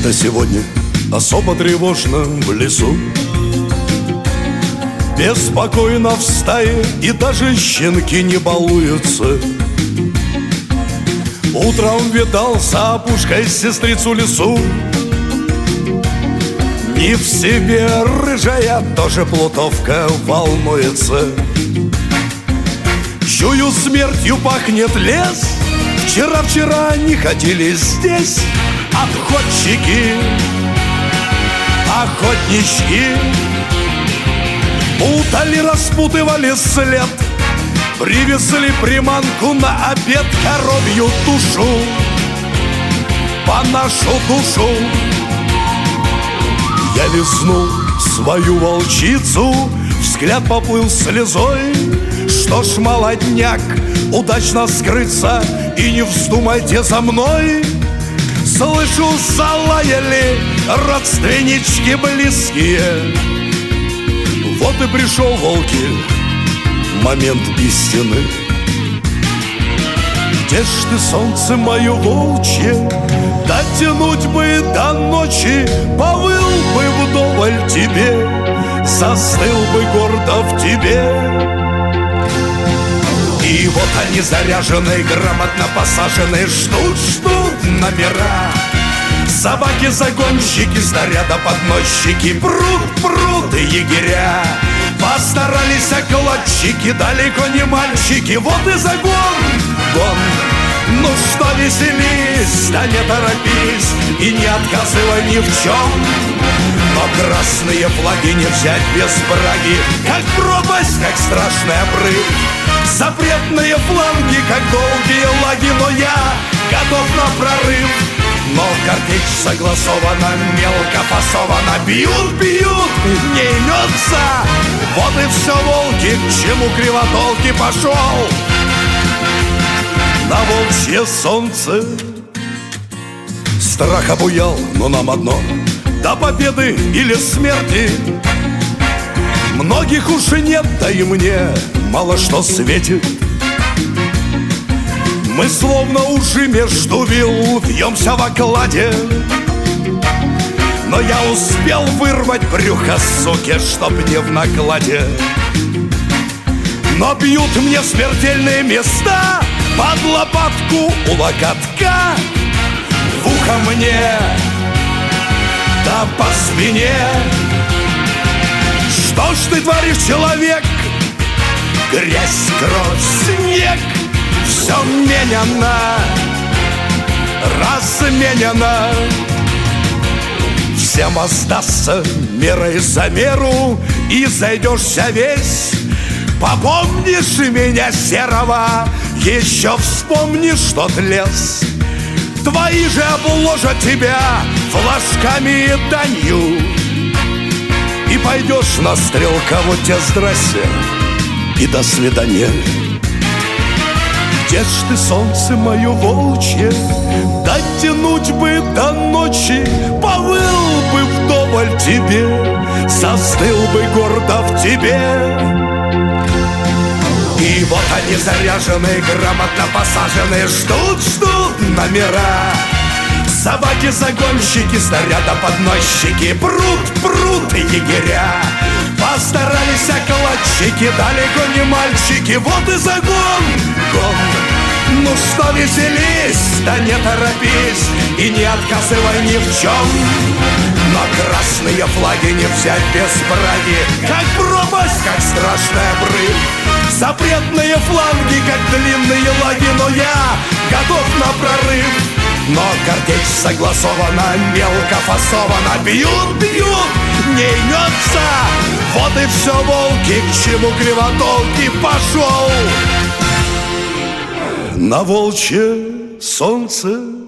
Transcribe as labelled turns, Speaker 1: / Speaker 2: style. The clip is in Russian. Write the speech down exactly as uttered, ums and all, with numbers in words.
Speaker 1: Как-то сегодня особо тревожно в лесу. Беспокойно в стае, и даже щенки не балуются. Утром видал за опушкой сестрицу лесу. Не в себе рыжая, тоже плутовка волнуется. Чую, смертью пахнет лес. Вчера-вчера не ходили здесь обходчики, охотнички. Путали, распутывали след, привезли приманку на обед, коровью тушу по нашу душу. Я лизнул свою волчицу, взгляд поплыл слезой. Что ж, молодняк, удачно скрыться и не вздумайте за мной. Слышу, залаяли родственнички близкие. Вот и пришел, волки, момент истины. Где ж ты, солнце мое волчье? Дотянуть бы до ночи, повыл бы вдоволь тебе, застыл бы гордо в тебе. И вот они заряженные, грамотно посаженные, ждут, ждут номера. Собаки-загонщики, снаряда подносчики, прут, прут и егеря. Постарались окладчики, далеко не мальчики. Вот и загон, гон. Ну что, веселись, да не торопись и не отказывай ни в чем. Но красные флаги не взять без браги, как пропасть, как страшный обрыв. Запретные фланги, как долгие лаги, но я готов на прорыв. Но картечь согласована, мелко фасована. Бьют, бьют, не имется. Вот и все, волки, к чему кривотолки пошел на волчье солнце. Страх обуял, но нам одно: до победы или смерти. Многих уж и нет, да и мне мало что светит. Мы словно ужи между вил вьемся в окладе. Но я успел вырвать брюхо суки, чтоб не в накладе. Но бьют мне смертельные места под лопатку у локотка, в ухо мне, да по спине. Что ж ты творишь, человек? Грязь, кровь, снег, все меняно, разменяно. Всем воздастся мерой за меру, и зайдешься весь. Попомнишь меня, серого, еще вспомнишь тот лес. Твои же обложат тебя флажками и данью, и пойдешь на стрелка, вот тебе здрасте и до свидания. Где ж ты, солнце мое волчье? Дотянуть бы до ночи, повыл бы вдоволь тебе, застыл бы гордо в тебе. И вот они заряженные, грамотно посаженные, ждут, ждут номера. Собаки-загонщики, снаряда-подносчики, прут, прут и егеря. Постарались окладчики, далеко не мальчики. Вот и загон, гон. Ну что, веселись, да не торопись и не отказывай ни в чем. Но красные флаги не взять без браги, как пропасть, как страшный обрыв. Запретные фланги, как длинные лаги, но я готов на прорыв. Но картечь согласована, мелко фасована. Бьют, бьют, не имется. Вот и все, волки, к чему кривотолки пошел на волчье солнце.